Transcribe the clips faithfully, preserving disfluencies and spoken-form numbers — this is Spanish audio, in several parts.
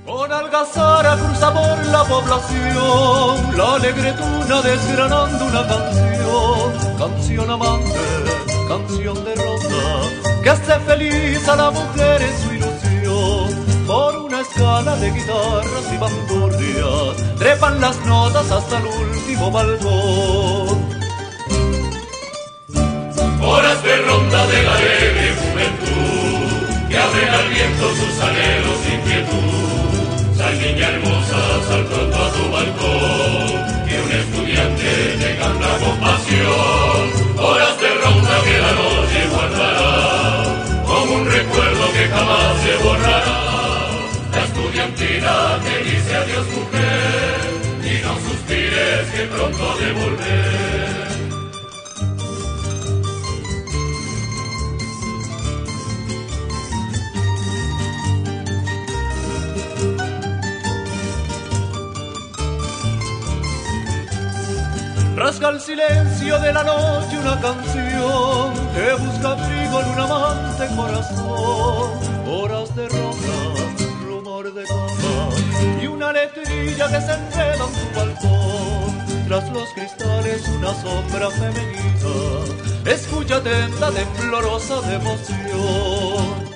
Con algazara cruza por la población la alegre tuna desgranando una canción, canción amante, canción de ronda, que hace feliz a la mujer en su ilusión. Por una escala de guitarras y bandurrias trepan las notas hasta el último balcón. Horas de ronda de la alegre juventud que abren al viento sus anhelos e inquietud. Sal niña hermosa, sal pronto a tu balcón, que un estudiante te canta con pasión. Horas de ronda que la noche guardará, como un recuerdo que jamás se borrará. La estudiantina te dice adiós mujer, y no suspires que pronto ha de volver. Rasga el silencio de la noche una canción que busca abrigo en un amante corazón. Horas de ronda, rumor de cama y una letrilla que se enreda en tu balcón. Tras los cristales una sombra femenina escucha atenta, temblorosa de emoción.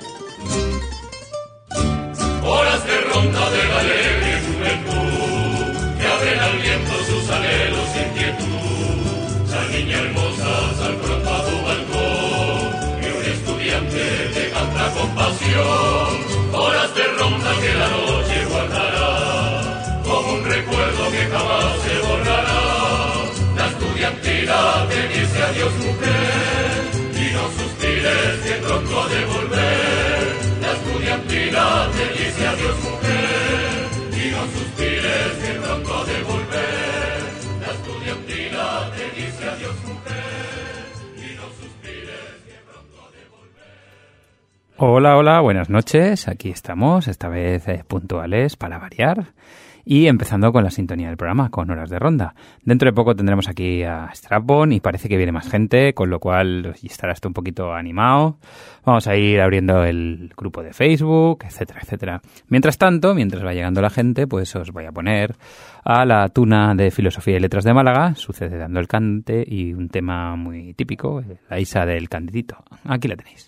Horas de ronda de la alegre juventud que abren al viento sus anhelos e inquietud. Sal niña hermosa, sal pronto a tu balcón, que un estudiante te canta con pasión. Horas de ronda que la noche guardará, como un recuerdo que jamás se borrará. La estudiantina te dice adiós mujer, y no suspires que pronto ha de volver. La estudiantina te dice adiós mujer, y no suspires que pronto ha de volver. La estudiantina te dice adiós mujer, y no suspires que pronto ha de volver. Hola, hola, buenas noches. Aquí estamos, esta vez eh, puntuales para variar. Y empezando con la sintonía del programa, con Horas de Ronda. Dentro de poco tendremos aquí a Strapbone y parece que viene más gente, con lo cual estará esto un poquito animado. Vamos a ir abriendo el grupo de Facebook, etcétera, etcétera. Mientras tanto, mientras va llegando la gente, pues os voy a poner a la tuna de Filosofía y Letras de Málaga, Sucede dando el cante, y un tema muy típico, la Isa del Candidito. Aquí la tenéis.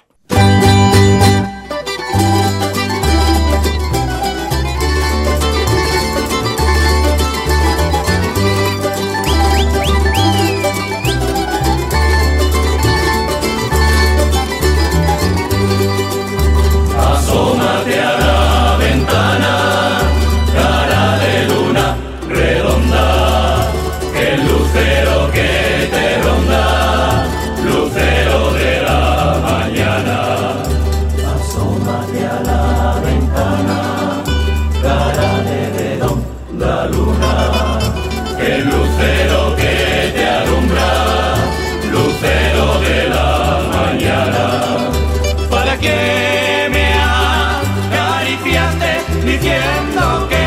Asómate a la ventana, cara de luna redonda, que el lucero que te ronda, lucero de la mañana. Asómate a la ventana, cara de redonda luna, que el lucero que te alumbra, lucero de la mañana. ¿Para qué diciendo que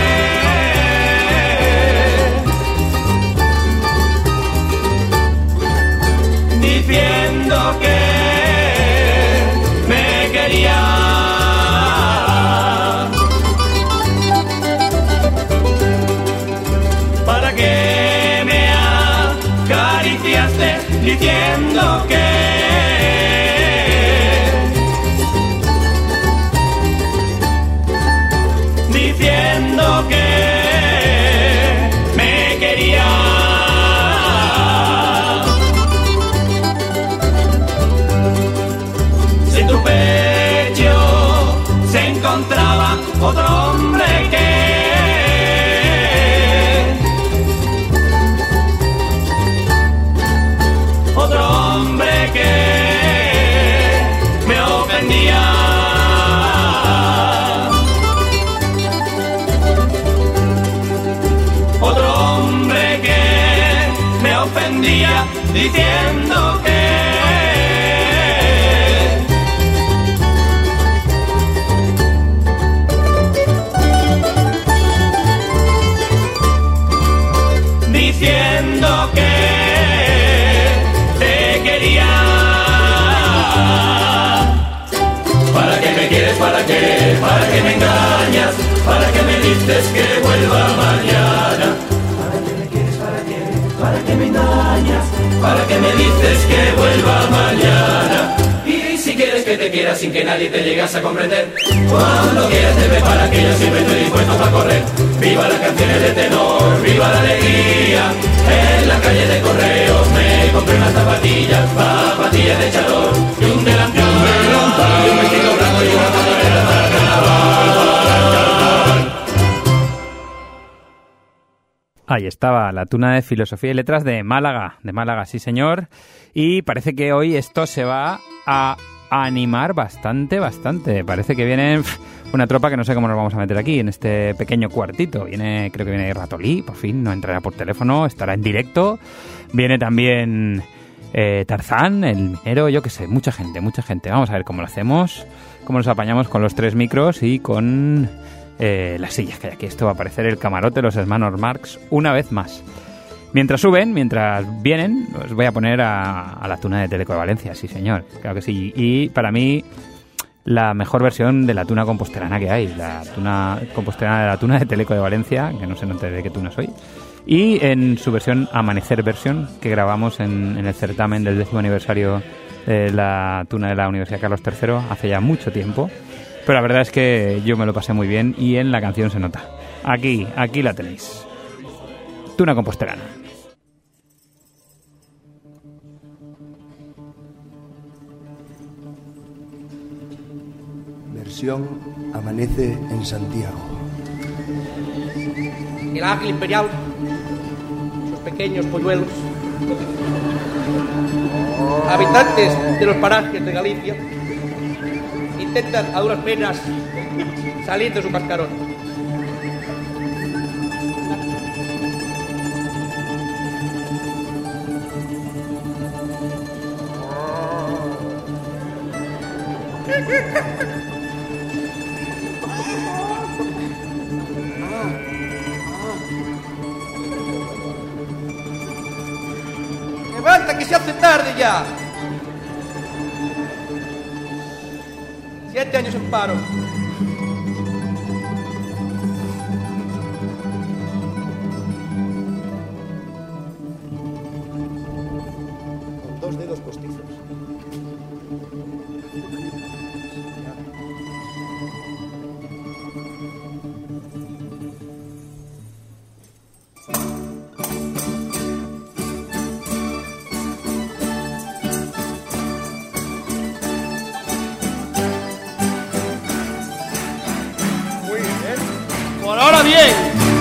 diciendo que me quería? ¿Para qué me acariciaste diciendo que diciendo que me quería? Si en tu pecho se encontraba otro hombre que otro hombre que me ofendía. Ofendía diciendo que diciendo que te quería. ¿Para qué me quieres? ¿Para qué? ¿Para qué me engañas? ¿Para dices que vuelva mañana? ¿Para qué me quieres? ¿Para qué? ¿Para qué me engañas? ¿Para qué me dices que vuelva mañana? Y si quieres que te quiera sin que nadie te llegase a comprender, cuando quieras te prepara que yo siempre estoy dispuesto para correr. Viva las canciones de tenor, viva la alegría. En la calle de Correos me compré unas zapatillas, zapatillas de echador y un delantal, y un vestido blanco y una pasarela para el carnaval. Ahí estaba la tuna de Filosofía y Letras de Málaga, de Málaga, sí señor. Y parece que hoy esto se va a animar bastante, bastante. Parece que viene una tropa que no sé cómo nos vamos a meter aquí, en este pequeño cuartito. Viene, creo que viene Ratolí, por fin, no entrará por teléfono, estará en directo. Viene también eh, Tarzán, el minero, yo qué sé, mucha gente, mucha gente. Vamos a ver cómo lo hacemos, cómo nos apañamos con los tres micros y con eh, las sillas que hay aquí. Esto va a aparecer el camarote de los hermanos Marx una vez más. Mientras suben, mientras vienen, os voy a poner a, a la tuna de Teleco de Valencia, sí señor, claro que sí. Y para mí, la mejor versión de la tuna composterana que hay, la tuna composterana de la tuna de Teleco de Valencia, que no sé no de qué tuna soy, y en su versión Amanecer versión, que grabamos en, en el certamen del décimo aniversario de la tuna de la Universidad Carlos tercero, hace ya mucho tiempo. Pero la verdad es que yo me lo pasé muy bien y en la canción se nota. Aquí, aquí la tenéis. Tuna composterana. Versión Amanece en Santiago. El ángel imperial, sus pequeños polluelos, habitantes de los parajes de Galicia, intentan a duras penas salir de su cascarón. ¡Levanta que se hace tarde ya! Siete años en paro. Con dos dedos postizos. ¡Ahora bien!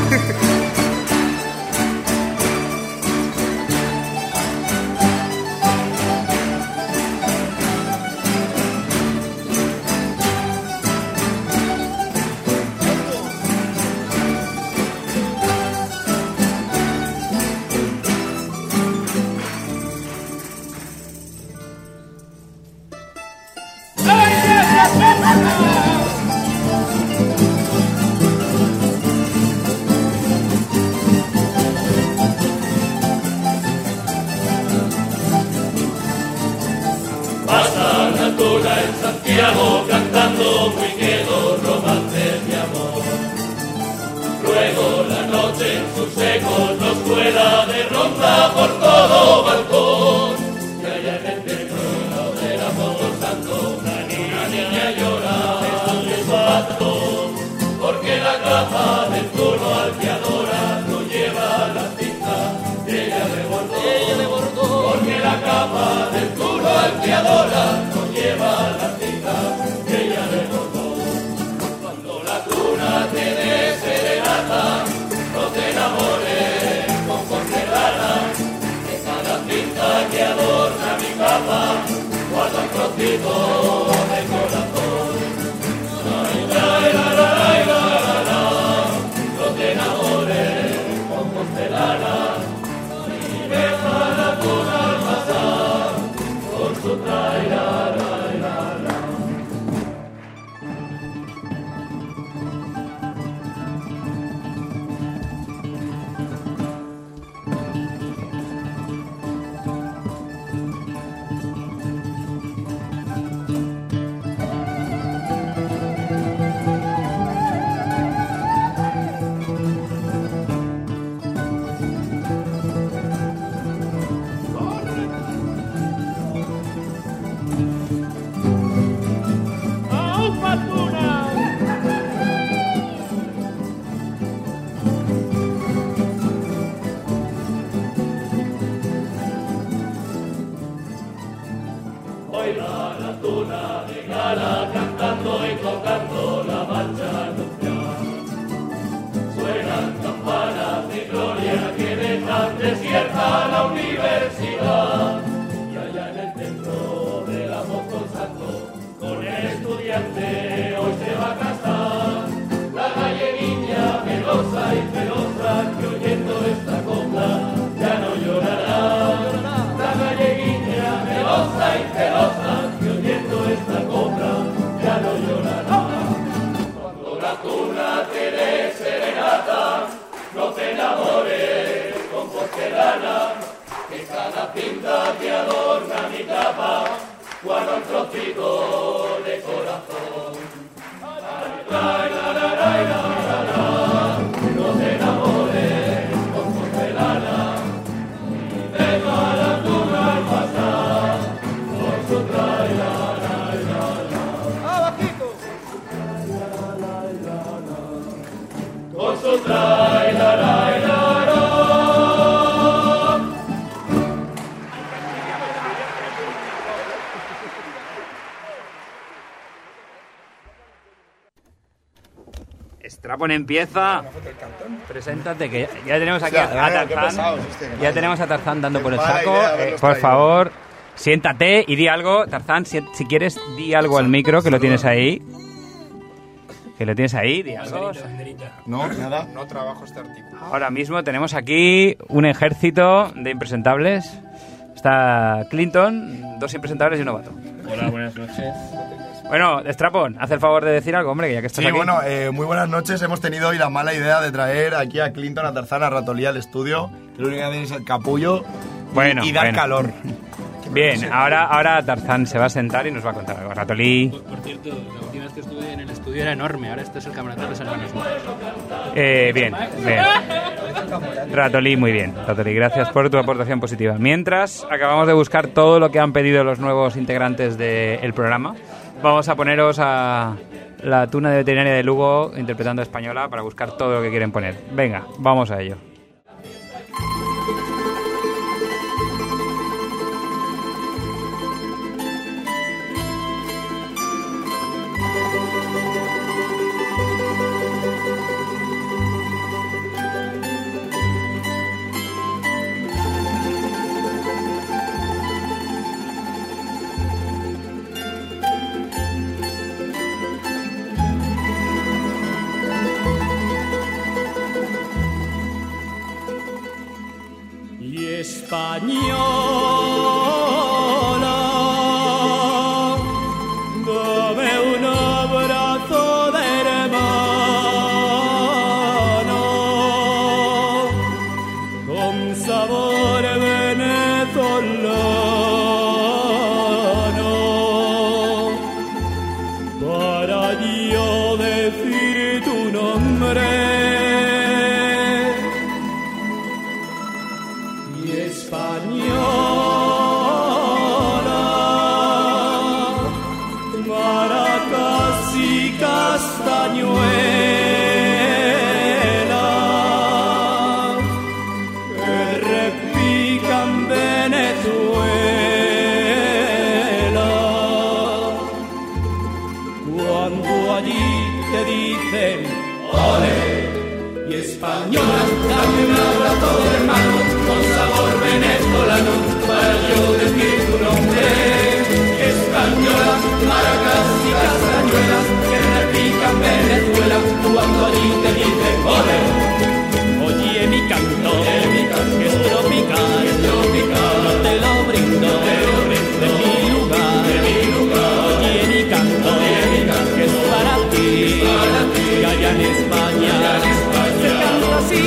Santiago cantando muy quedo romances de amor. Luego la noche en sus ecos nos cuela de ronda por todo balcón. Y allá en el centro del amor santo una niña, niña llora de su patrón, porque la capa del turno al que adora no lleva la cinta que ella le bordó. Ella le bordó. Porque la capa del turno al que adora no lleva la cinta que ella le bordó. Cuando la tuna te dé serenata, no te enamores con porcelana, que cada cinta que adorna mi capa guarda un trocito de corazón. Ay, la, la, la, la, la, la, la. desierta la universidad. Y allá en el centro del apóstol santo, con el estudiante hoy se va a casar. La galleguiña melosa y celosa que oyendo esta copla ya no llorará. La galleguiña melosa y celosa que oyendo esta copla ya no llorará. Cuando la tuna te dé serenata, no te enamores con porcelana, que cada pinta te adorna mi capa, guarda un trocito de corazón. No te enamores con porcelana, y deja la tuna al pasar, por su traila, la, la, la. ¡Abajito! Con su traila, la, la, la. Strapon empieza. Preséntate, que ya tenemos aquí a, a Tarzán. Ya tenemos a Tarzán dando por el saco. Eh, por favor, siéntate y di algo. Tarzán, si, si quieres, di algo al micro, que lo tienes ahí. Que lo tienes ahí, di algo. No, nada. No trabajo este artículo. Ahora mismo tenemos aquí un ejército de impresentables. Está Clinton, dos impresentables y un novato. Hola, buenas noches. Bueno, Strapon, haz el favor de decir algo, hombre, que ya que estás Sí, aquí. bueno, eh, muy buenas noches. Hemos tenido hoy la mala idea de traer aquí a Clinton, a Tarzán, a Ratolí al estudio. Que lo único que hacen es el capullo Bueno, y dar bueno. calor. Bien, ahora, ahora Tarzán se va a sentar y nos va a contar algo. Ratolí. Por, por cierto, la última vez que estuve en el estudio era enorme, ahora este es el camarote de San Luis. Eh, bien, bien. Ratolí, muy bien. Ratolí, gracias por tu aportación positiva. Mientras acabamos de buscar todo lo que han pedido los nuevos integrantes del programa, vamos a poneros a la tuna de veterinaria de Lugo interpretando española para buscar todo lo que quieren poner. Venga, vamos a ello. Española, dame un abrazo de hermano con sabor venezolano para yo decir tu nombre. Española, maracas y castañuelas que repican Venezuela. Cuando allí te dicen ¡ole! Y española, dame un abrazo de hermano con sabor venezolano para yo decir tu nombre. Española, maracas y castañuelas que repican Venezuela cuando allí te dicen ole. Oye mi canto, mi canto que es tropical, es tropical, no te lo brindo, te lo brindo de mi lugar, de mi lugar. Oye mi canto, mi canto que es para ti, para ti, que allá en España, allá en España se canta así.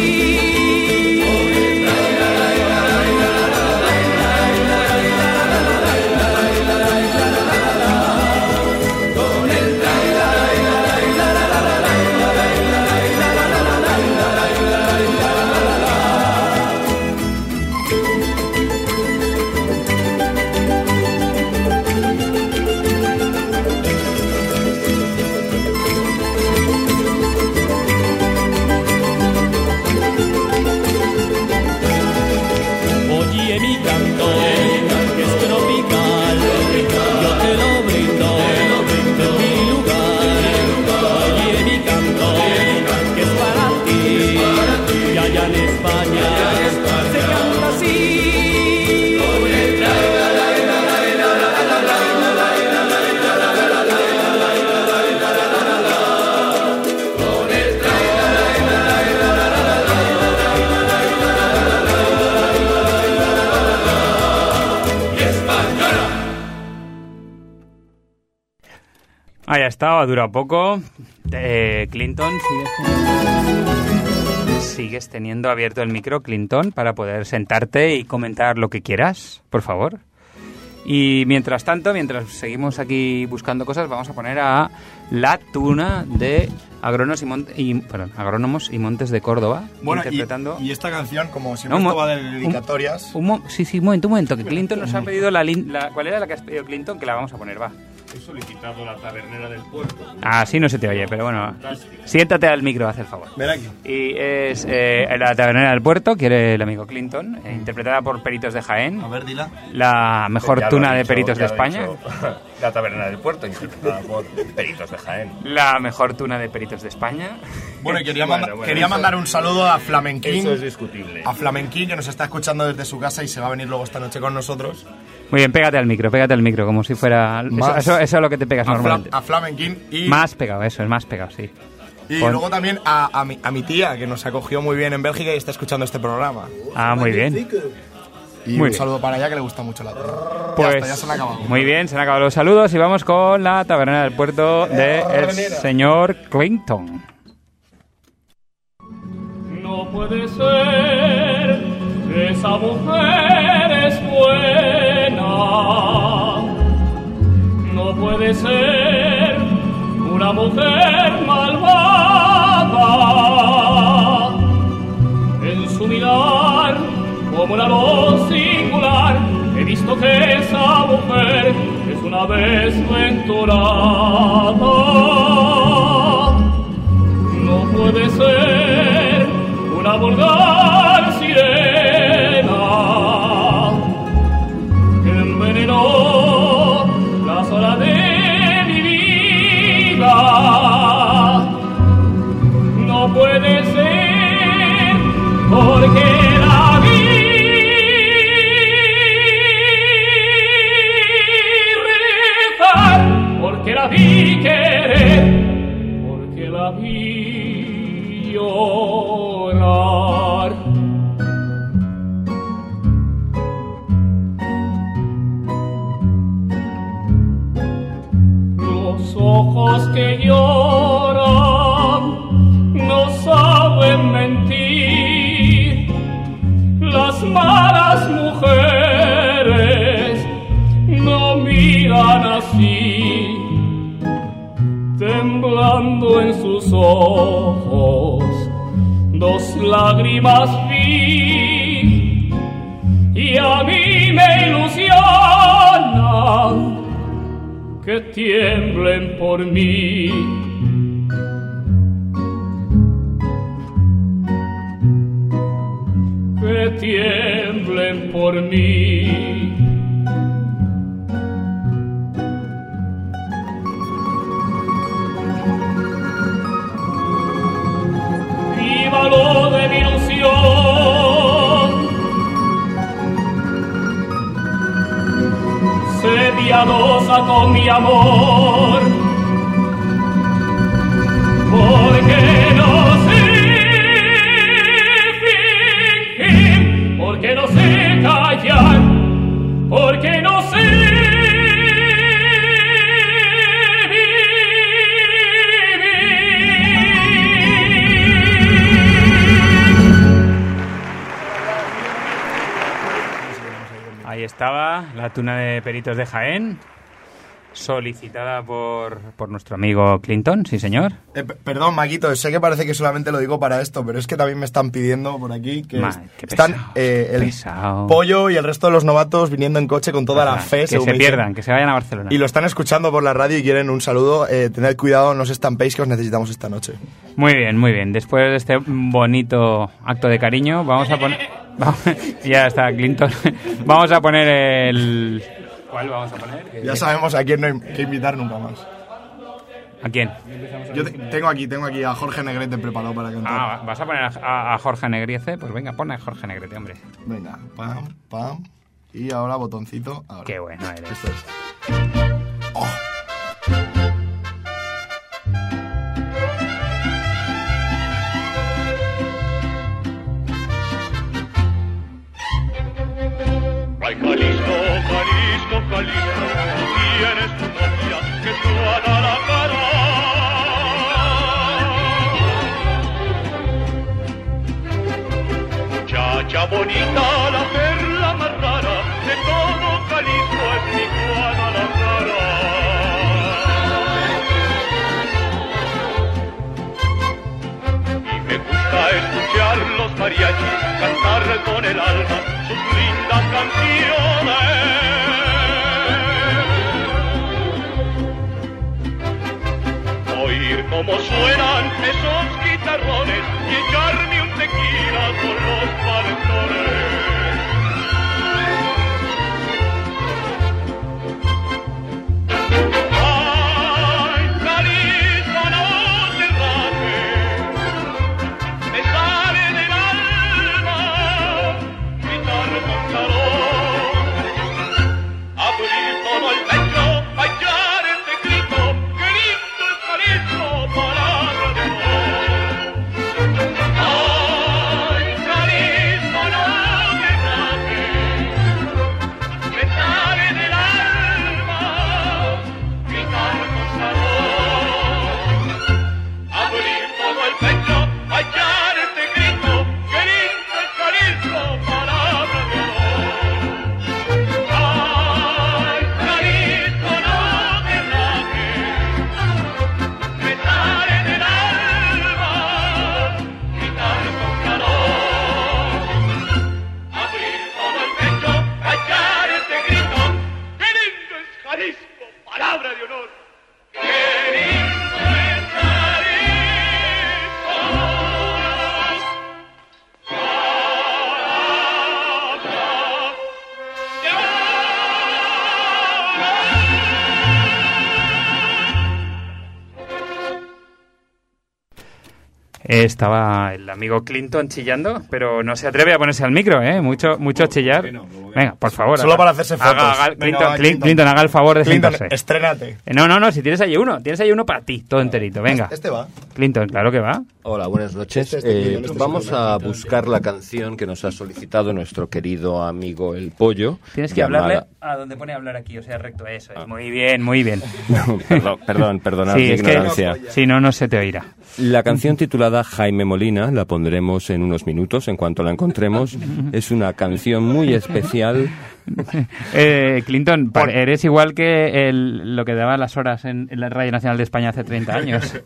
ya estado, ha durado poco. Eh, Clinton, ¿sigues teniendo... ¿sigues teniendo abierto el micro, Clinton, para poder sentarte y comentar lo que quieras, por favor? Y mientras tanto, mientras seguimos aquí buscando cosas, vamos a poner a La Tuna de Agrónomos y, Mon- y, perdón, Agrónomos y Montes de Córdoba, Bueno, interpretando... y, y esta canción, como siempre, No, esto mo- va de dedicatorias. Un, un mo- sí, sí, un momento, un momento, que Clinton nos ha pedido la, lin- la... ¿Cuál era la que has pedido, Clinton? Que la vamos a poner, va. He solicitado la tabernera del puerto. Ah, sí, no se te oye, pero bueno. Siéntate al micro, haz el favor. Ven aquí. Y es eh, La Tabernera del Puerto, quiere el amigo Clinton, eh, interpretada por Peritos de Jaén. A ver, dila. La mejor Ya lo tuna ha de dicho, Peritos de ya lo ha España. dicho. La taberna del puerto, interpretada por Peritos de Jaén. La mejor tuna de Peritos de España. Bueno, y quería, Bueno, manda- bueno, quería eso- mandar un saludo a Flamenquín. Eso es discutible. A Flamenquín, que nos está escuchando desde su casa y se va a venir luego esta noche con nosotros. Muy bien, pégate al micro, pégate al micro, como si fuera... Eso, Más. eso, eso es lo que te pegas A, Fla- normalmente. a Flamenquín y, Más pegado, eso, es más pegado, sí. y Con- luego también a, a, mi, a mi tía, que nos acogió muy bien en Bélgica y está escuchando este programa. Ah, muy bien. Y Muy un bien. saludo para ella, que le gusta mucho la tele. ya Pues, está, ya se han acabado. muy bien, se han acabado los saludos y vamos con La Taberna del Puerto de el señor Clinton. No puede ser que esa mujer es buena. No puede ser una mujer malvada. En su mirar, como una luz singular, he visto que esa mujer es una desventurada. No puede ser una vulgar sirena que envenenó las horas de mi vida. No puede ser porque la vi rezar, porque la vi querer, porque la vi llorar. Los ojos que lloran no saben mentir. Las malas mujeres no miran así. Temblando en sus ojos, dos lágrimas vi, y a mí me ilusiona que tiemblen por mí. Que tiemblen por mí. Viva lo de mi ilusión, sé piadosa con mi amor, porque no sé fingir, porque no sé callar, porque no sé Ahí estaba la tuna de Peritos de Jaén, solicitada por, por nuestro amigo Clinton, sí señor. Eh, p- perdón, Maquito, sé que parece que solamente lo digo para esto, pero es que también me están pidiendo por aquí que Ma, es- qué están pesado, eh, el pesado. Pollo y el resto de los novatos viniendo en coche con toda la fe. Que según se me dicen. pierdan, que se vayan a Barcelona. Y lo están escuchando por la radio y quieren un saludo. Eh, tened cuidado, no os estampéis, que os necesitamos esta noche. Muy bien, muy bien. Después de este bonito acto de cariño, vamos a poner... vamos- ya está, Clinton. Vamos a poner el... ¿Cuál vamos a poner? Ya sabemos a quién no hay que invitar nunca más. ¿A quién? Yo te- tengo aquí, tengo aquí a Jorge Negrete preparado para cantar. Ah, ¿vas a poner a, a- a Jorge Negrete? Pues venga, pon a Jorge Negrete, hombre. Venga, pam, pam. Y ahora botoncito. Ahora. Qué bueno eres. Esto es. Ay, Jalisco, Jalisco, Jalisco, tú tienes tu novia que tú a la cara Era bonita la perla más rara de todo Jalisco, es mi Juana la Rara. Y me gusta escuchar los mariachis cantar con el alma sus lindas canciones. Oír cómo suenan esos guitarrones y echarme un tequila con los valentones. Ay, Jalisco, no te rajes, me sale del alma gritar con calor, abrir todo el pecho, hallar este grito, que lindo es Jalisco, palabra de amor. Ay, Jalisco, no te rajes, me sale del alma gritar con calor, abrir todo el pecho, hallar este grito, que lindo es Jalisco, palabra de amor. Ay, Jalisco, no te rajes, me sale del alma gritar con calor, abrir todo el pecho, hallar este grito, que lindo es Jalisco, palabra de honor. ¡Qué lindo es Jalisco! Estaba el amigo Clinton chillando, pero no se atreve a ponerse al micro, ¿eh? Mucho, mucho chillar. Venga, por favor. Solo haga, para hacerse fotos. haga- haga- Venga, Clinton, va, Clin- Clinton. Clinton, haga el favor de Clinton, sentarse. estrénate. Eh, No, no, no, si tienes ahí uno. Tienes ahí uno para ti, todo enterito. Venga. Este va. Clinton, claro que va. Hola, buenas noches. Este, este, Eh, Clinton, este vamos es a el- buscar la canción que nos ha solicitado nuestro querido amigo El Pollo. Tienes que llamada- hablarle a donde pone hablar aquí, o sea, recto, eso es. Muy bien, muy bien. No, perdón, perdón, perdonad Sí, mi es que ignorancia. si no, no se te oirá. La canción titulada Jaime Molina la pondremos en unos minutos, en cuanto la encontremos. Es una canción muy especial. Eh, Clinton, pa- eres igual que el- lo que daba las horas en, en la Radio Nacional de España hace treinta años.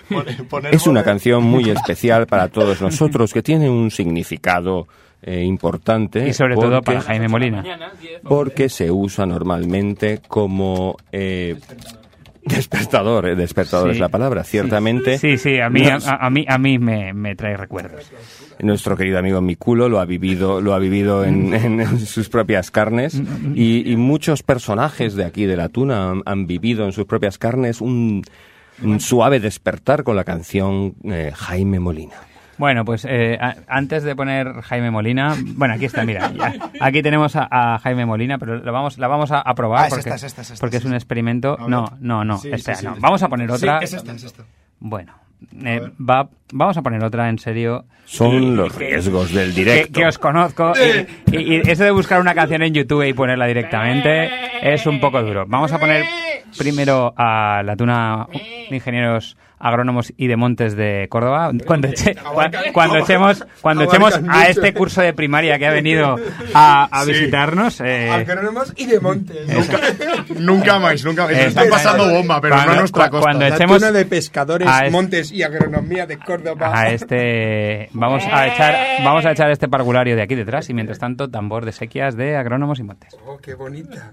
Es una canción muy especial para todos nosotros, que tiene un significado eh, importante. Y sobre todo porque- para Jaime Molina. Porque se usa normalmente como... eh, despertador, eh, despertador Sí. es la palabra, ciertamente. Sí, sí, a mí, a, Nos- a mí, a mí me, me trae recuerdos. Nuestro querido amigo Miculo lo ha vivido, lo ha vivido en, en- en sus propias carnes y, y muchos personajes de aquí de la Tuna han, han vivido en sus propias carnes un, un suave despertar con la canción eh, Jaime Molina. Bueno, pues eh, a- antes de poner Jaime Molina, bueno, aquí está, mira, ya, aquí tenemos a, a Jaime Molina, pero la vamos, la vamos a, a probar Ah, es porque, esta, es esta, es esta, porque es es un esta. experimento. A ver. No, no, no, Sí, espera, sí, sí. no. Vamos a poner otra. Sí, es esta, es esta. Bueno, eh, va, vamos a poner otra en serio. Son Y- los que- riesgos del Que, directo. que os conozco y, y- y eso de buscar una canción en YouTube y ponerla directamente es un poco duro. Vamos a poner primero a la Tuna de Ingenieros Agrónomos y de Montes de Córdoba. Cuando, eche- cua- cuando echemos, cuando echemos a este curso de primaria que ha venido a, a Sí. visitarnos. eh, Agrónomos y de montes. Nunca más, nunca más. Eh, Está pasando bomba, pero no cuando- a nuestra cu- costa. cuando La echemos tuna de pescadores, a es- montes y agronomía de Córdoba. a este vamos a echar vamos a echar este parvulario de aquí detrás y mientras tanto tambor de sequias de Agrónomos y Montes. Oh, qué bonita.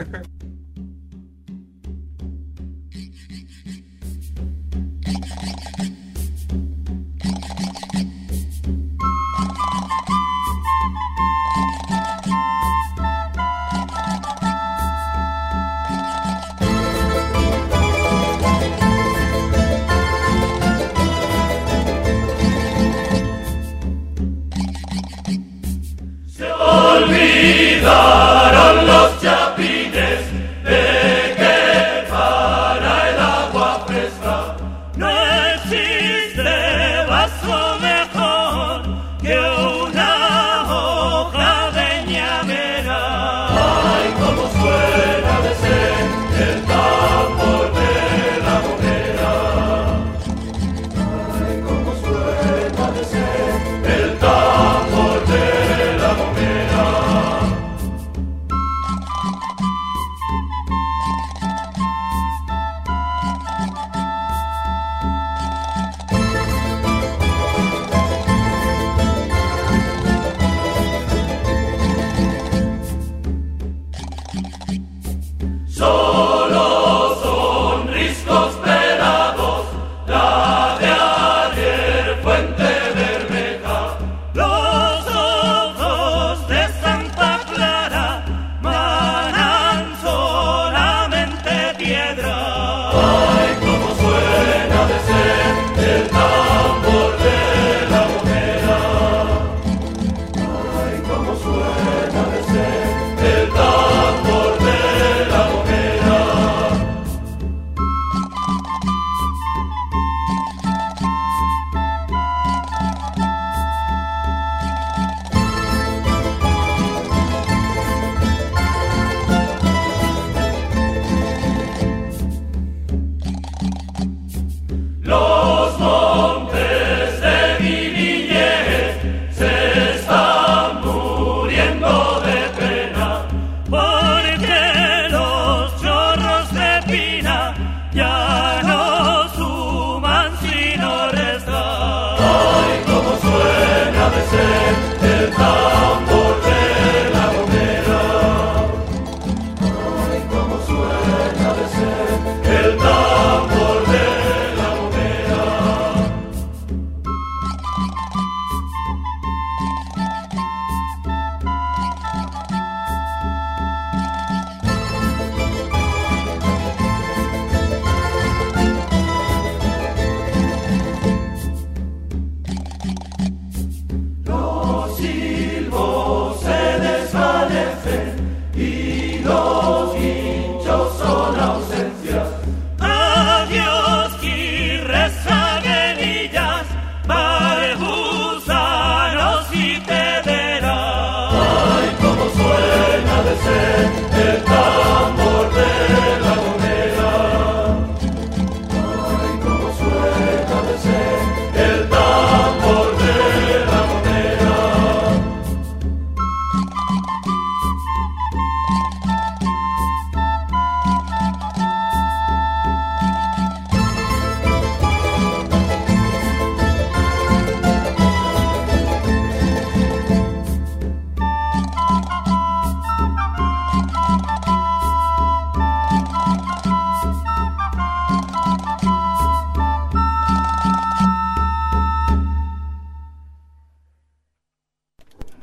Se olvidaron los chapines de que para el agua fresca no existe vaso mejor que una hoja de ñamera. Ay, cómo suena de ser el tambor de la gomera. Ay, cómo suena de ser el tambor de la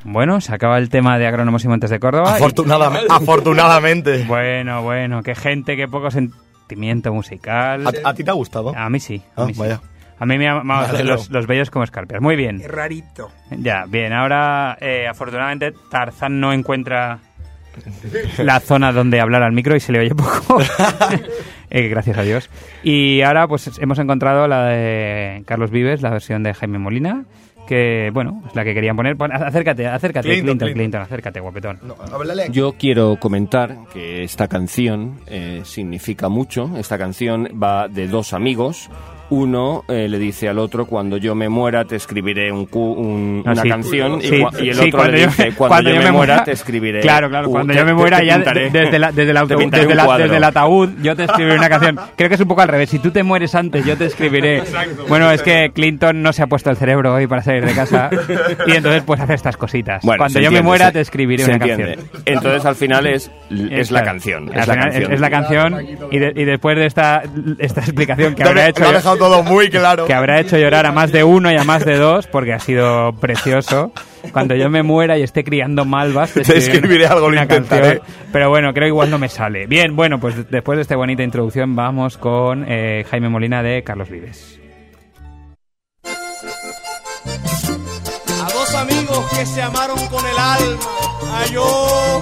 Bueno, se acaba el tema de Agrónomos y Montes de Córdoba. Afortunadamente. Y... afortunadamente. Bueno, bueno, qué gente, qué poco sentimiento musical. ¿A, a ti te ha gustado? A mí sí. A ah, mí sí. Vaya. A mí me han los, los bellos como escarpias. Muy bien. Qué rarito. Ya, bien. Ahora, eh, afortunadamente, Tarzán no encuentra la zona donde hablar al micro y se le oye poco. eh, gracias a Dios. Y ahora, pues, hemos encontrado la de Carlos Vives, la versión de Jaime Molina, que, bueno, es la que querían poner. Pon, acércate, acércate, Clinton, Clinton, Clinton, Clinton acércate, guapetón. No, Yo quiero comentar que esta canción eh, significa mucho. Esta canción va de dos amigos. Uno eh, le dice al otro, cuando yo me muera te escribiré un cu un, ah, una sí. canción, sí, y, y el sí, otro le dice, cuando, cuando yo, yo me muera, muera te escribiré... Claro, claro, cuando uh, yo me muera ya de, desde, la, desde, el auto, desde, la, desde el ataúd yo te escribiré una canción. Creo que es un poco al revés, si tú te mueres antes yo te escribiré... Exacto. Bueno, es que Clinton no se ha puesto el cerebro hoy para salir de casa y entonces pues hace estas cositas. Bueno, cuando yo entiende, me muera se, te escribiré una entiende. canción. Entonces al final es, es la canción. Es la canción. Es la canción y, de, y después de esta, esta explicación que habrá hecho... Lo ha dejado todo muy claro. Que habrá hecho llorar a más de uno y a más de dos, porque ha sido precioso. Cuando yo me muera y esté criando malvas, te, te escribiré algo, una canción. Pero bueno, creo que igual no me sale. Bien, bueno, pues después de esta bonita introducción vamos con eh, Jaime Molina de Carlos Vives. A dos amigos que se amaron con el alma, a yo...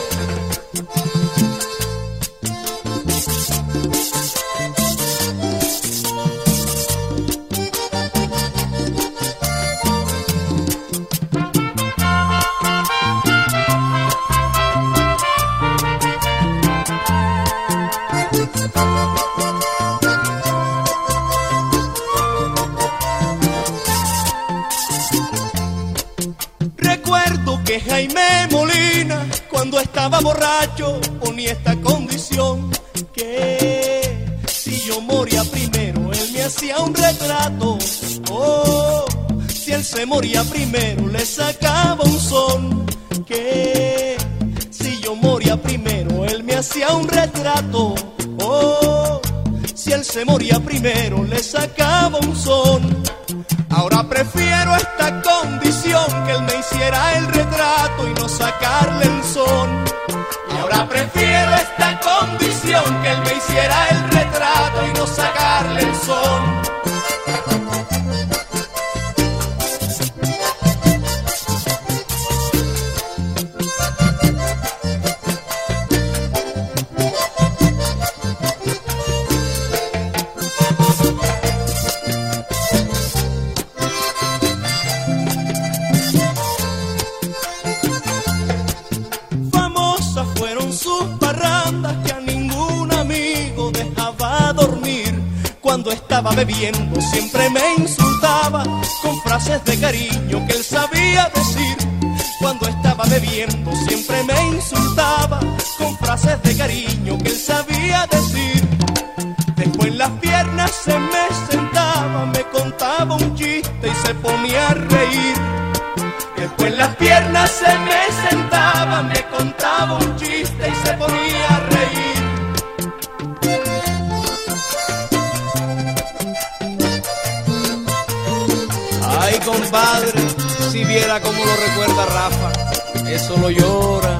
Que Jaime Molina, cuando estaba borracho, ponía esta condición: que si yo moría primero, él me hacía un retrato. Oh, si él se moría primero, le sacaba un son. Que si yo moría primero, él me hacía un retrato. Oh, si él se moría primero, le sacaba un son. Ahora prefiero esta condición, que él me hiciera el retrato y no sacarle el son. Ahora prefiero esta condición, que él me hiciera el retrato y no sacarle el son. Cuando estaba bebiendo siempre me insultaba con frases de cariño que él sabía decir. Cuando estaba bebiendo siempre me insultaba con frases de cariño que él sabía decir. Después en las piernas se me sentaba, me contaba un chiste y se ponía a reír. Después en las piernas se me sentaba, me contaba un chiste y se ponía a reír. Ay, compadre, si viera cómo lo recuerda Rafa, eso lo llora.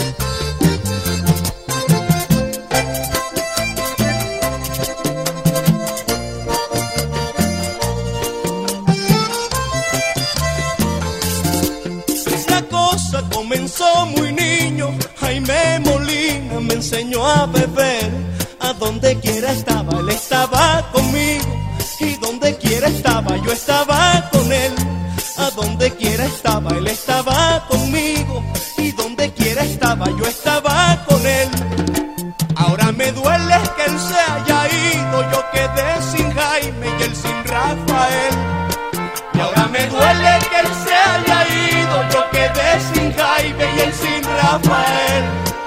La cosa comenzó muy niño, Jaime Molina me enseñó a beber. A donde quiera estaba, él estaba conmigo. Y donde quiera estaba, yo estaba con él. A donde quiera estaba, él estaba conmigo. Y donde quiera estaba, yo estaba con él. Ahora me duele que él se haya ido. Yo quedé sin Jaime y él sin Rafael. Y ahora me duele que él se haya ido. Yo quedé sin Jaime y él sin Rafael.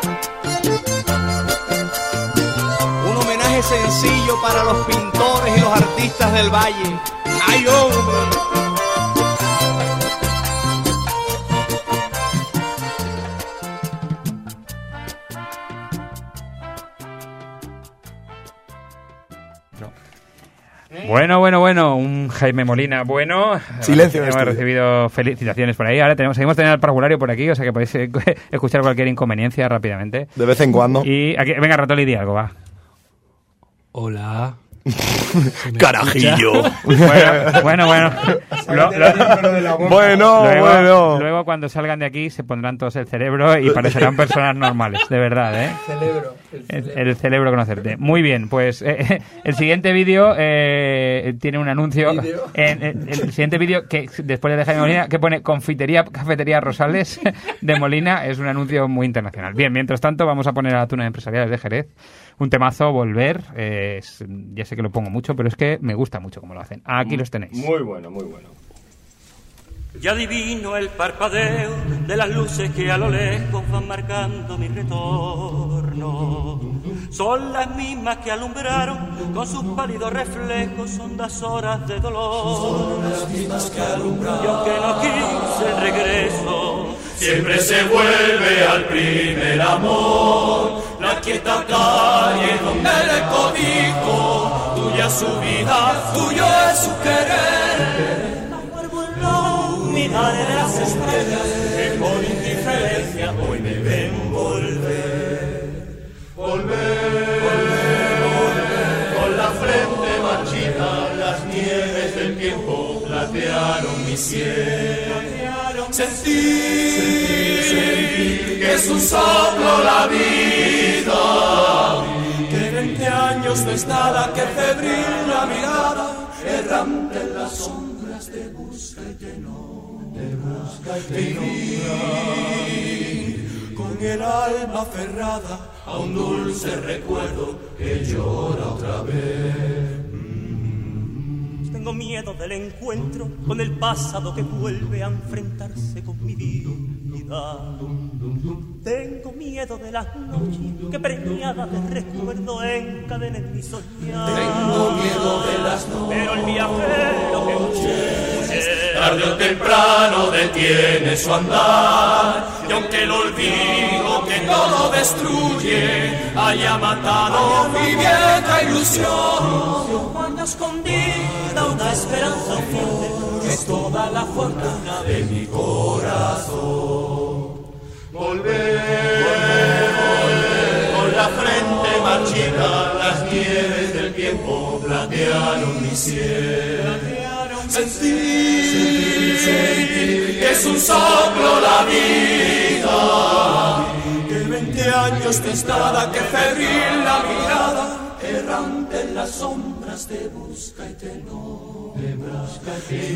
Sencillo para los pintores y los artistas del valle. ¡Ay, hombre! Bueno, bueno, bueno, un Jaime Molina bueno. Silencio. Hemos recibido felicitaciones por ahí. Ahora tenemos, seguimos teniendo el parvulario por aquí, o sea que podéis eh, escuchar cualquier inconveniencia rápidamente. De vez en cuando. Y aquí, venga, Ratoli, di algo, va. Hola. Carajillo. Bueno, bueno. Bueno, lo, lo, bueno, luego, bueno. Luego cuando salgan de aquí se pondrán todos el cerebro y parecerán personas normales, de verdad, ¿eh? Celebro, el, cerebro. El, el cerebro conocerte. Muy bien, pues eh, el siguiente vídeo eh, tiene un anuncio. En, en, el siguiente vídeo, que después de Jaime Molina, que pone Confitería, Cafetería Rosales de Molina, es un anuncio muy internacional. Bien, mientras tanto vamos a poner a la Tuna Empresariales de Jerez. Un temazo, Volver. Eh, es, ya sé que lo pongo mucho, pero es que me gusta mucho cómo lo hacen. Aquí los tenéis. Muy bueno, muy bueno. Ya adivino el parpadeo de las luces que a lo lejos van marcando mi retorno. Son las mismas que alumbraron con sus pálidos reflejos hondas horas de dolor. Son las mismas que alumbraron. Y aunque no quise el regreso, siempre se vuelve al primer amor. La quieta calle donde le cobijo, tuya su vida, tuyo es su querer. Miraré de las estrellas que con indiferencia hoy me ven volver. Volver, volver, volver. Con la frente marchita, las nieves del tiempo platearon mi cielo. Sentir, sentir que es un soplo la vida, que veinte años no es nada, que febril la mirada, errante en las sombras de busca y de no. Vivir con el alma aferrada a un dulce recuerdo que llora otra vez. Tengo miedo del encuentro con el pasado que vuelve a enfrentarse con mi vida. Tengo miedo de las noches que preñadas de recuerdo encadenen mi soñar. Tengo miedo de las noches, pero el viajero que huye tarde o temprano detiene su andar. Y aunque el olvido que todo destruye haya matado mi vieja ilusión, guarda escondida una esperanza fuerte, que es toda la fortuna de mi corazón. Volver, volver, con la frente marchita, las nieves del tiempo platearon mi cielo. Sentir, sentir, sentir que es un soplo la vida, que veinte años no es nada, que febril la mirada, errante en las sombras te busca y te no, te busca y te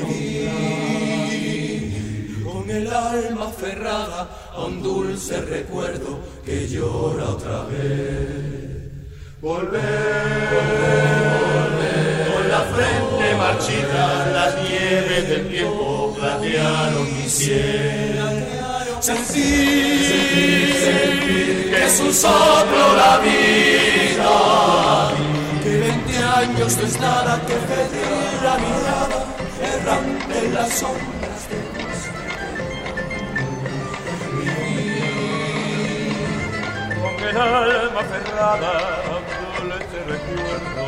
no. Con el alma aferrada a un dulce recuerdo que llora otra vez. Volver, volver, volver. Con la frente marchita, las nieves del tiempo platearon mi cielo. Sentir, sentir, sentir que es un soplo la vida, que veinte años no es nada, que febril la mirada, errante en las sombras de con el alma cerrada, dulce recuerdo.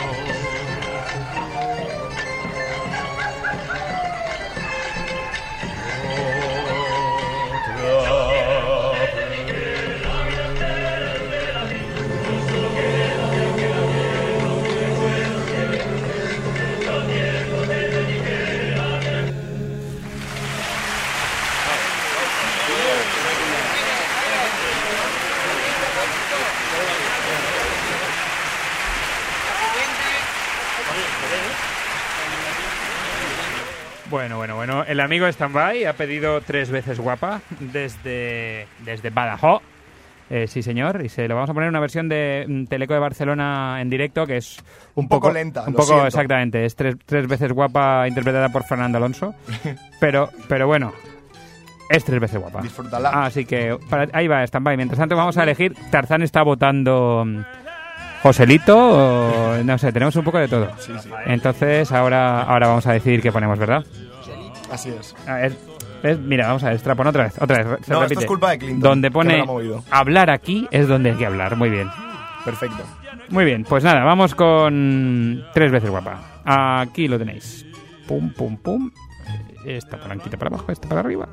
Bueno, bueno, bueno. El amigo Standby ha pedido tres veces guapa desde, desde Badajoz. Eh, sí, señor. Y se lo vamos a poner una versión de Teleco de Barcelona en directo que es un, un poco, poco lenta. Un lo poco, siento. exactamente. Es tres, tres veces guapa interpretada por Fernando Alonso. Pero, pero bueno, es tres veces guapa. Disfrútala. Así que para, ahí va Standby. Mientras tanto vamos a elegir. Tarzán está votando Joselito, o, no sé, tenemos un poco de todo. Sí, sí. Entonces ahora, ahora vamos a decidir qué ponemos, ¿verdad? Así es. A ver, es, mira, vamos a ver, Strapon otra vez, otra vez. Se no, repite. esto es culpa de Clinton. Donde que me pone lo ha movido. hablar aquí es donde hay que hablar. Muy bien. Perfecto. Muy bien, pues nada, vamos con tres veces guapa. Aquí lo tenéis. Pum, pum, pum. Esta palanquita para abajo, esta para arriba.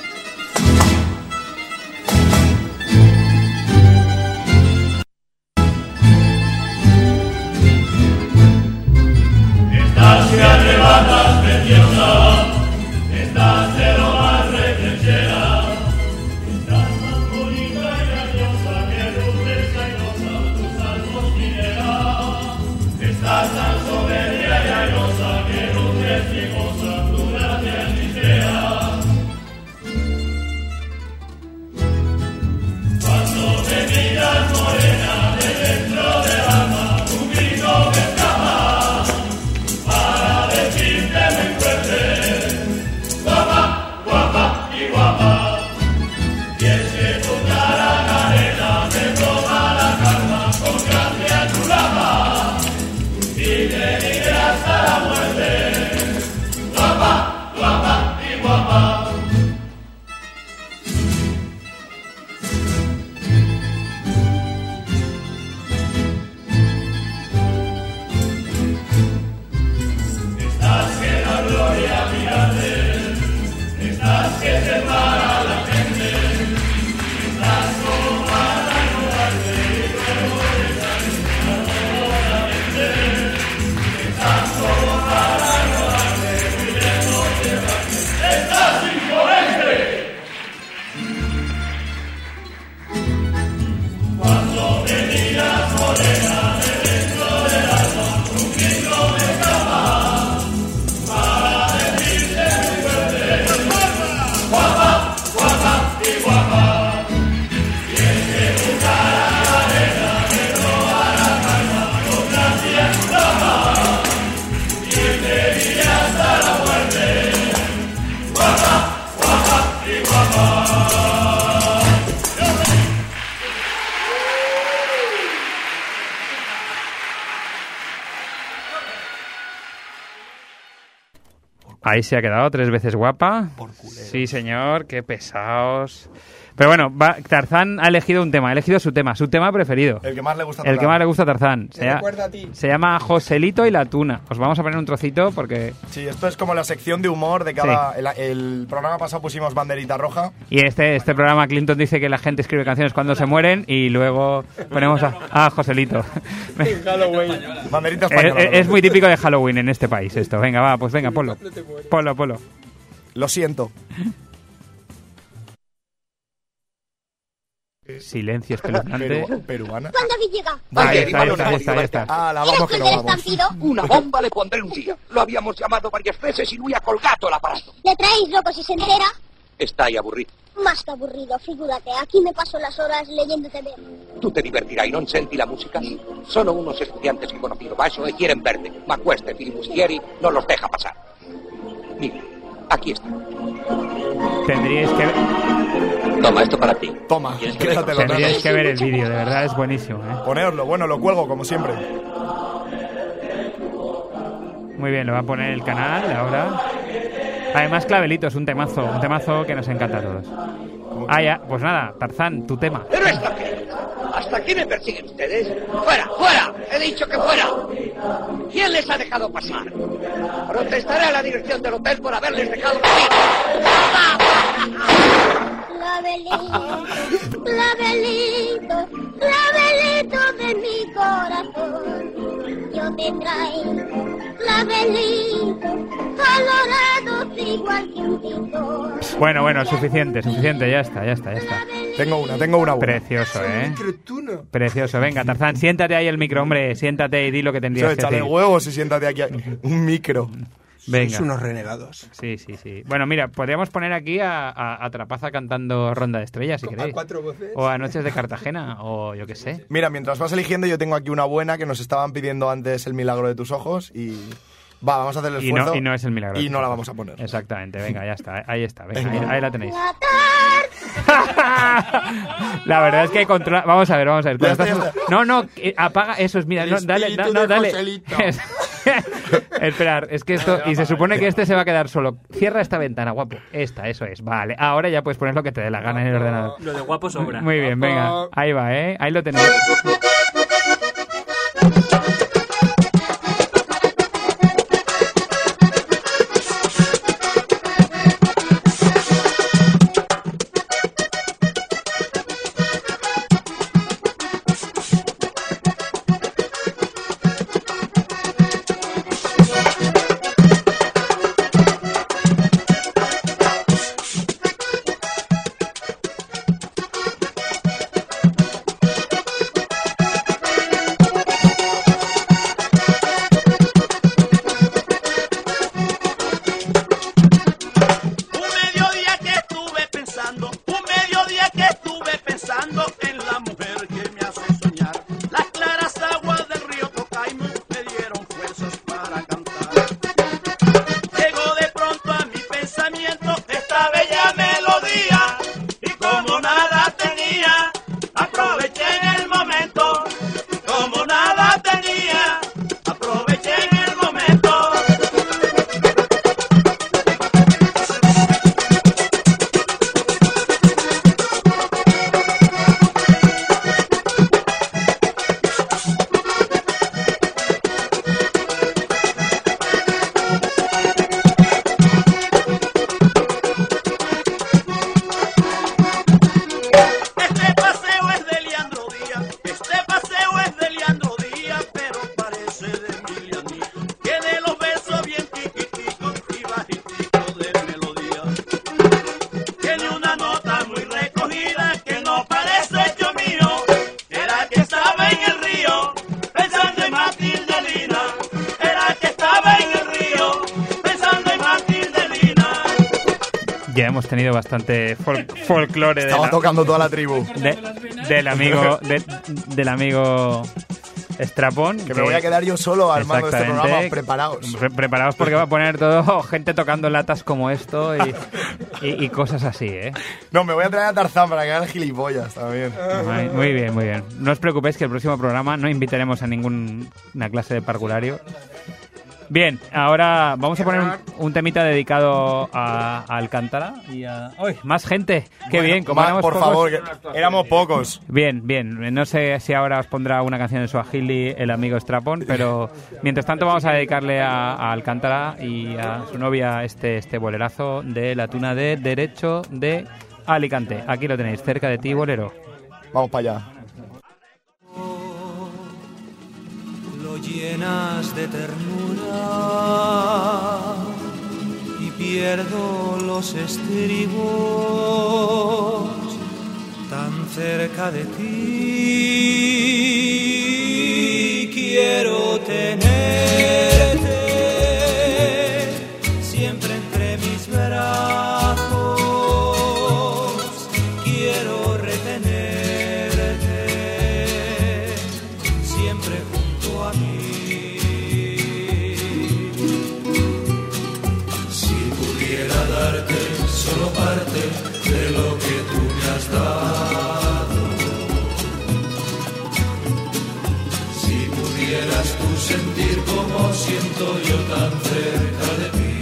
Estás que arrebatas, preciosa, estás de lo más reflexera, estás más bonita y graciosa que luces airosa, tus almos minera, estás tan soberbia y airosa que luces y goza, tu gracia es sincera. Cuando me miras morena de dentro del alma, un grito me escapa. Decirte muy fuerte, guapa, guapa y guapa. Y es que tu cara canela me toma la calma, con gracia chulapa, y te diré hasta la muerte, guapa, guapa y guapa. Estás que la gloria mirarte, estás que se para la gente, estás como para enojarte y luego desalinear nuevamente, estás como para enojarte y luego cerrarte, estás incoherente. Cuando me miras morena de dentro del alma, un grito me escapa. Guapa, guapa y guapa. Y es que tu cara morena me roba la calma, con gracia chulapa, y te diré hasta la muerte. Guapa, guapa y guapa. Ahí se ha quedado tres veces guapa. Por culero. Sí, señor, qué pesados. Pero bueno, va, Tarzán ha elegido un tema, ha elegido su tema, su tema preferido. El que más le gusta a El que más le gusta a Tarzán. Te Se, llama- recuerda a ti. se llama Joselito y la tuna. Os vamos a poner un trocito porque... Sí, esto es como la sección de humor de cada... El, el programa pasado pusimos banderita roja. Y este, este programa Clinton dice que la gente escribe canciones cuando se mueren y luego ponemos a, a Joselito. En Halloween. Banderita es, española. es- es muy típico de Halloween en este país esto. Venga, va, pues venga, ponlo. Ponlo, ponlo. Lo siento. Silencio espeluznante. Peru- peruana. ¿Cuándo habéis llegado? Ahí está, ahí está, ahí está, ahí está. Ah, la ¿Eres vamos tú que el no del vamos. estampido? Una bomba le pondré un día. Lo habíamos llamado varias veces y lui ha colgado el aparato. ¿Le traéis loco si se entera? Está ahí aburrido. Más que aburrido, figúrate. Aquí me paso las horas leyendo T V. Tu te divertirà y non senti la música. Sono unos estudiantes que he conocido baixo y quieren verte. Ma este filibustieri no los deja pasar. Mira, aquí está. Tendríais que ver, Toma, esto para ti. Toma, quédatelo. tendríais que ver el vídeo, de verdad es buenísimo. ¿eh? Poneoslo, bueno, lo cuelgo como siempre. Muy bien, lo va a poner el canal ahora. Además, Clavelito es un temazo, un temazo que nos encanta a todos. Ah, ya, pues nada, Tarzán, tu tema. ¿Pero esto qué? ¿Hasta aquí me persiguen ustedes? ¡Fuera, fuera! ¡He dicho que fuera! ¿Quién les ha dejado pasar? Protestaré a la dirección del hotel por haberles dejado Clavelito, clavelito, clavelito de mi corazón. Yo te traigo clavelito, colorados igual que un titón. Bueno, bueno, suficiente, suficiente, ya está, ya está, ya está. Tengo una, tengo una buena. Precioso, ¿eh? Microtuno. Precioso. Venga, Tarzán, siéntate ahí el micro, hombre, siéntate y di lo que tendrías Eso, que échale decir. huevos y siéntate aquí. Un micro. Venga. Sois unos renegados. Sí, sí, sí. Bueno, mira, podríamos poner aquí a, a, a Trapaza cantando Ronda de Estrellas, si A queréis. cuatro voces. O a Noches de Cartagena, o yo qué sé. Mira, mientras vas eligiendo, yo tengo aquí una buena que nos estaban pidiendo antes, El milagro de tus ojos, y va, vamos a hacer el Y esfuerzo. no, y no es el milagro. Y no la vamos a poner. Exactamente, venga, ya está, ahí está, venga, Venga. ahí, ahí la tenéis. La verdad es que controla... Vamos a ver, vamos a ver. Ya Cuando está, estás- ya No, no, eh, apaga esos, mira, no, dale, da- espíritu no, de dale. Joselito. Esperar, es que esto... Y se supone que este se va a quedar solo. Cierra esta ventana, guapo. Esta, eso es. Vale, ahora ya puedes poner lo que te dé la gana en el ordenador. Lo de guapo sobra. Muy bien, venga. Ahí va, ¿eh? Ahí lo tenéis. Ya hemos tenido bastante fol folclore. Estaba de la, tocando toda la tribu. De, del amigo de, del amigo Strapon. Que, que me voy a quedar yo solo al mando de este programa. Preparaos. Pre preparaos porque va a poner todo gente tocando latas como esto y, y, y cosas así, ¿eh? No, me voy a traer a Tarzán para que hagan gilipollas también. Muy, muy bien, muy bien. No os preocupéis que el próximo programa no invitaremos a ninguna clase de parvulario. Bien, ahora vamos a poner un, un temita dedicado a, a Alcántara y a... ¡Uy! ¡Más gente! ¡Qué bueno, bien! Como más, por pocos... favor, que éramos pocos. Bien, bien. No sé si ahora os pondrá una canción en Swahili el amigo Strapon, pero mientras tanto vamos a dedicarle a, a Alcántara y a su novia este, este bolerazo de la tuna de Derecho de Alicante. Aquí lo tenéis, cerca de ti, bolero. Vamos para allá. Llenas de ternura y pierdo los estribos tan cerca de ti. Quiero tenerte siempre entre mis brazos. Quiero retenerte siempre junto a mí. Solo parte de lo que tú me has dado. Si pudieras tú sentir como siento yo tan cerca de ti,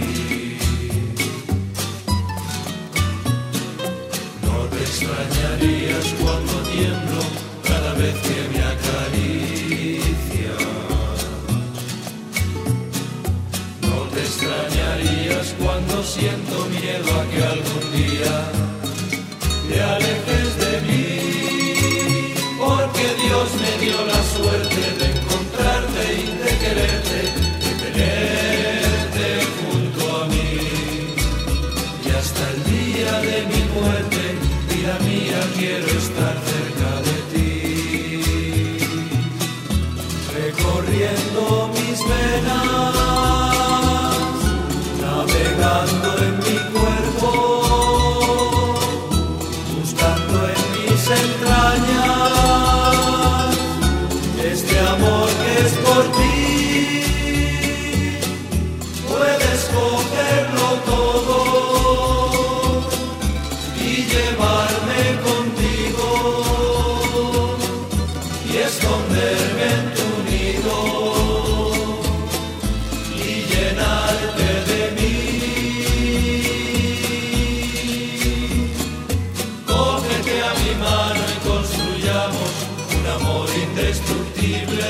no te extrañarías cuando tiemblo cada vez que me acaricias. No te extrañarías cuando siento miedo a que algún día te alejes de mí, porque Dios me dio la suerte de encontrarte y de quererte, de tenerte junto a mí. Y hasta el día de mi muerte, vida mía, quiero estar cerca de ti, recorriendo mis venas, navegando en mi cuerpo, buscando en mis entrañas este amor que es por ti. Puedes cogerlo todo y llevarme contigo y esconderme en tu nido y llenarte de mí. Cógete a mi mano y construyamos un amor indestructible.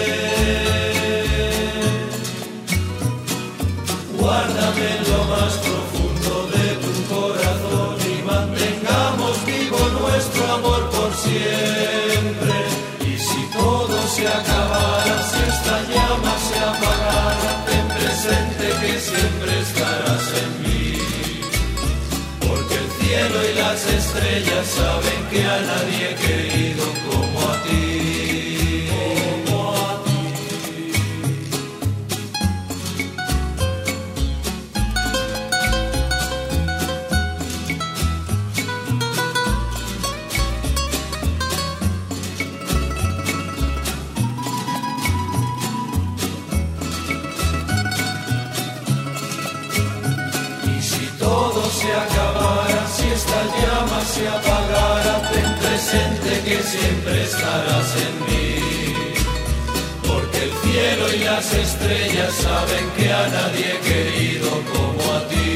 Guárdame en lo más profundo de tu corazón y mantengamos vivo nuestro amor por siempre. Y si todo se acabara, si esta llama se apagara, ten presente que siempre estarás en mí, porque el cielo y las estrellas saben que a nadie he querido como a ti, como a ti. Se acabara, si esta llama se apagara, ten presente que siempre estarás en mí, porque el cielo y las estrellas saben que a nadie he querido como a ti.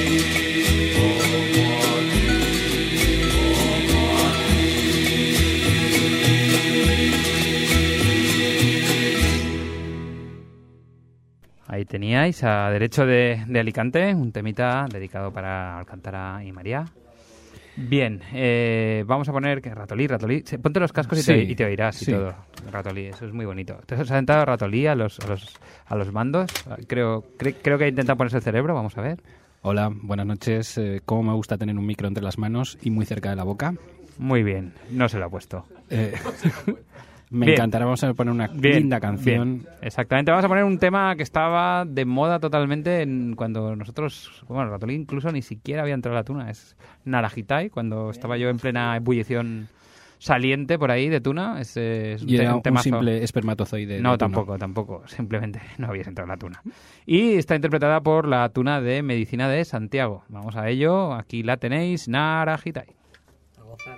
Ahí teníais a Derecho de, de Alicante, un temita dedicado para Alcántara y María. Bien, eh, vamos a poner que Ratolí, Ratolí, ponte los cascos y, sí, te, y te oirás y sí. Todo. Ratolí, eso es muy bonito. ¿Te has sentado Ratolí a los, a los, a los mandos? Creo, cre, creo que intenta ponerse el cerebro, vamos a ver. Hola, buenas noches. Eh, ¿Cómo me gusta tener un micro entre las manos y muy cerca de la boca? Muy bien, no se lo ha puesto. Eh, Me Bien. encantará, vamos a poner una Bien, linda canción. bien. Exactamente, vamos a poner un tema que estaba de moda totalmente en cuando nosotros, bueno, Ratolí incluso ni siquiera había entrado a la tuna, es Narajitai, cuando estaba yo en plena ebullición saliente por ahí de tuna. Es, es Y era te- un temazo. simple espermatozoide. No, de tuna. tampoco, tampoco, simplemente no habías entrado en la tuna. Y está interpretada por la tuna de Medicina de Santiago. Vamos a ello, aquí la tenéis, Narajitai. A gozar.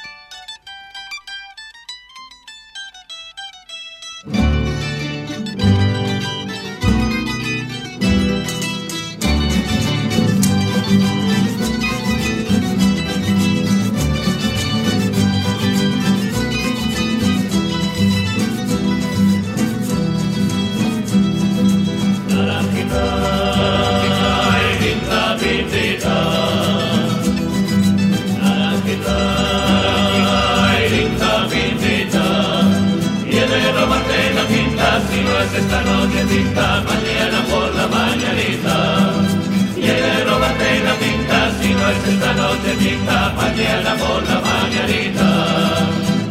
Si no es esta noche tinta, mañana por la mañanita. Quiere robarte la tinta, si no es esta noche tinta, mañana por la mañanita.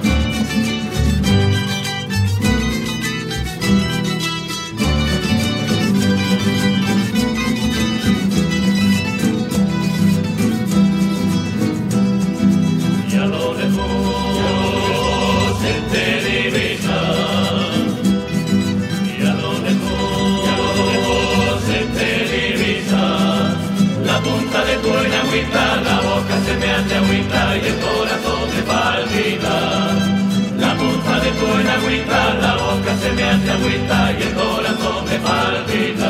Ya lo dejó, se te divisa. Ya lo dejó, ya lo dejó, se te divisa. La punta de tu enagüita, la boca se me hace agüita y el corazón me palpita. La punta de tu enagüita, la boca se me hace agüita y el corazón me palpita.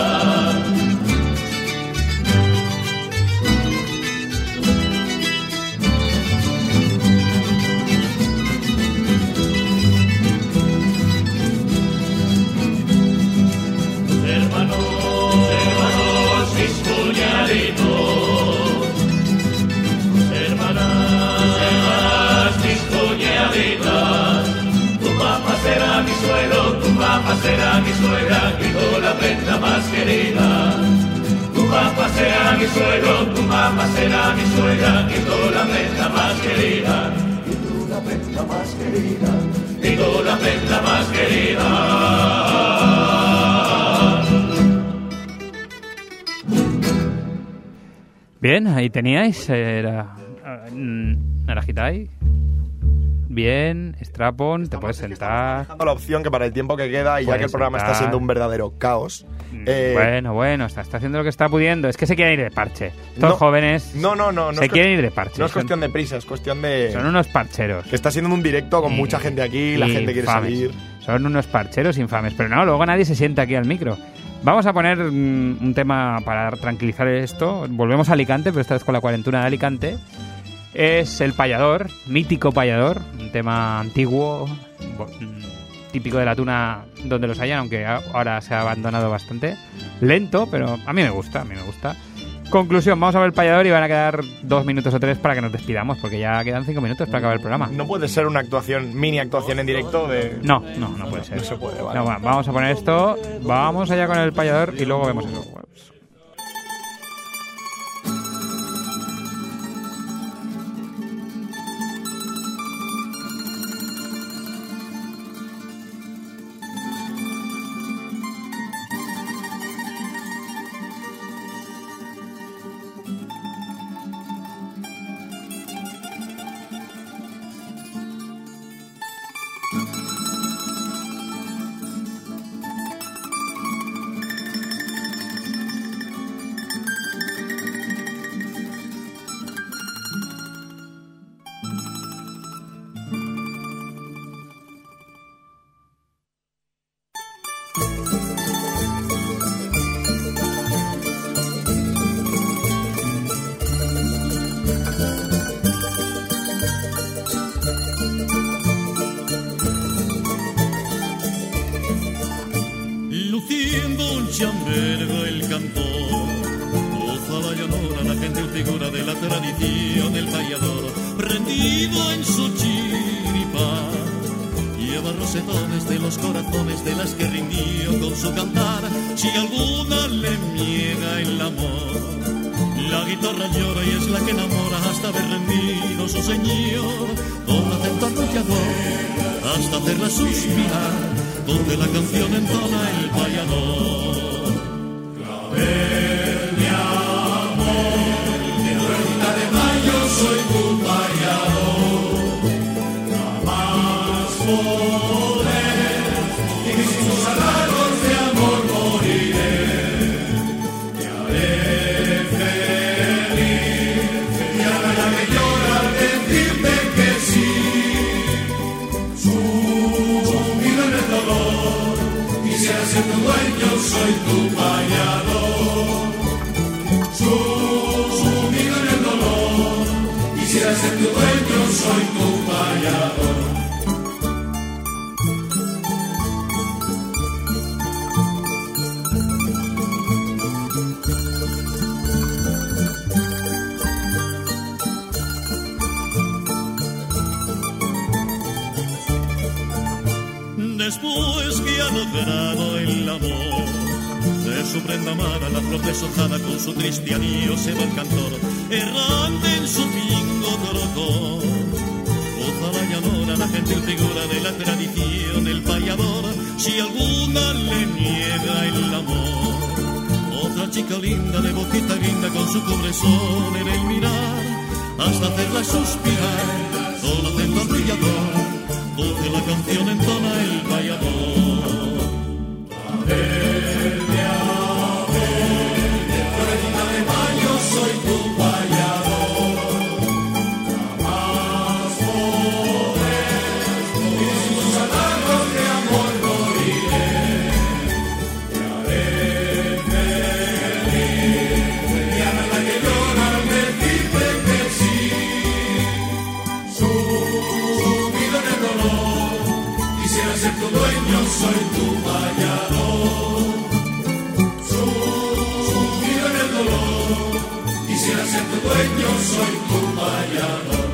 Hermanos, hermanos, mis cuñaditos. Hermanas, hermanas, mis cuñaditas. Tu papá será mi suegro, tu papá será mi suegra, y tú la prenda más querida. Tu papá será mi suegro, tu mamá será mi suegra, y tú la prenda más querida. Y tú la prenda más querida. Y tú la prenda más querida. Bien, ahí teníais, era uh, Narajitai. Bien, Strapon, te puedes sentar. Dejando la opción que para el tiempo que queda, y ya Puedes que el programa sentar. está siendo un verdadero caos. eh, Bueno, bueno, está, está haciendo lo que está pudiendo. Es que se quieren ir de parche. Estos No, jóvenes No, no, no. no se es quieren cu- ir de parche. No es Son- cuestión de prisa, es cuestión de. Son unos parcheros. Que está siendo un directo con mucha gente aquí, la gente quiere Infames. salir. Son unos parcheros infames. Pero no, luego nadie se sienta aquí al micro. Vamos a poner mm, un tema para tranquilizar esto. Volvemos a Alicante, pero esta vez con la cuarentena de Alicante. Es El Payador, mítico Payador, un tema antiguo, bo- mm, típico de la tuna donde los hayan, aunque a- ahora se ha abandonado bastante. Lento, pero a mí me gusta, a mí me gusta. Conclusión, vamos a ver El Payador y van a quedar dos minutos o tres para que nos despidamos, porque ya quedan cinco minutos para acabar el programa. No puede ser una actuación, mini actuación en directo de. No, no, no puede ser. No se puede, vale. No, va, vamos a poner esto, vamos allá con El Payador y luego vemos eso. Luciendo un chambergo el cantor, goza la llanura, la gente figura de la tradición del payador, rendido en su chiripa, lleva rosetones de los corazones de las que rindió con su cantar. Si alguna le niega el amor, La guitarra llora y es la que enamora hasta haber rendido su señor, con acento arrullador, hasta hacerla suspirar, donde la canción entona el payador. Clavel de amor, de Puerta de Mayo soy tu payador, jamás podré, y que sin tus halagos de amor moriré, te haré feliz, y a la que llora decirte que sí, sumido en el dolor, quisiera ser tu dueño, soy tu payador. Sumido en el dolor, quisiera ser tu dueño, soy tu payador. Después que ha logrado el amor de su prenda amada, la flor deshojada con su triste anillo se va el cantor, errante en su pingo trocó. Goza la llanura, la gentil figura de la tradición, el payador, si alguna le niega el amor. Otra chica linda de boquita guinda con su cobrezón en el mirar, hasta hacerla suspirar, con acento arrullador, donde la canción entona el payador. Clavel de amor, de Puerta de Mayo soy tu payador, jamás podré, y sin tus halagos de amor moriré, te haré feliz, y a la que llora decirte que sí, sumido en el dolor, quisiera ser tu dueño, soy tu payador. Sumido en el dolor, quisiera ser tu dueño, soy tu payador.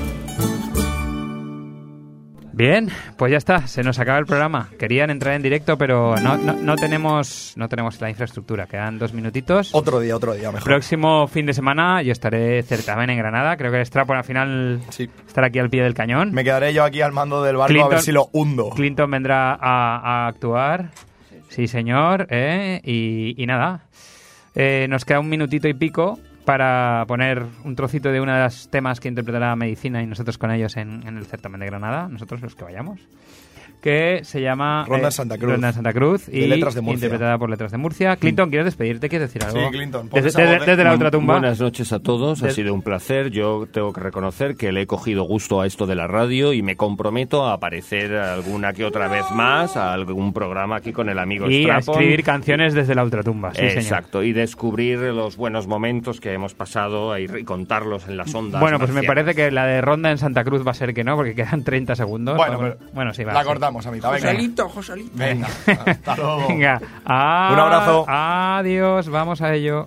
Bien, pues ya está, se nos acaba el programa. Querían entrar en directo, pero no, no, no tenemos no tenemos la infraestructura. Quedan dos minutitos. Otro día, otro día, mejor. Próximo fin de semana yo estaré certamen en Granada. Creo que el Strapon al final sí. estará aquí al pie del cañón. Me quedaré yo aquí al mando del barco Clinton, a ver si lo hundo. Clinton vendrá a, a actuar. Sí, señor. ¿eh? Y, y nada, eh, nos queda un minutito y pico para poner un trocito de uno de los temas que interpretará Medicina y nosotros con ellos en, en el certamen de Granada, nosotros los que vayamos, que se llama Ronda eh, Santa Cruz. Ronda Santa Cruz y de Letras de Murcia. interpretada por Letras de Murcia. Clinton, ¿quieres despedirte? ¿Quieres decir algo? Sí, Clinton. Desde, desde, desde la otra tumba. Buenas noches a todos, ha Des... sido un placer. Yo tengo que reconocer que le he cogido gusto a esto de la radio y me comprometo a aparecer alguna que otra vez más a algún programa aquí con el amigo y Strapon. A escribir canciones desde la ultratumba. Sí, exacto, señor. Y descubrir los buenos momentos que hemos pasado y contarlos en las ondas. Bueno, pues marcianas. me parece que la de Ronda en Santa Cruz va a ser que no, porque quedan treinta segundos. Bueno, bueno, pero bueno sí, va. La sí. cortamos a mitad. Venga. Joselito, Joselito. Venga, hasta luego. Venga, a... un abrazo. Adiós, vamos a ello.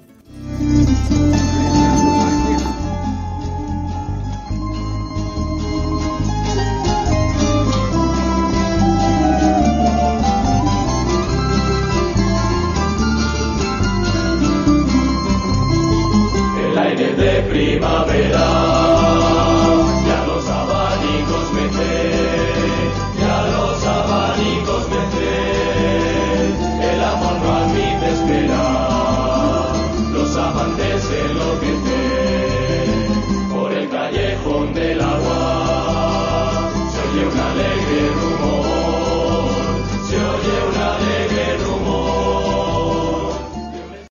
El aire de primavera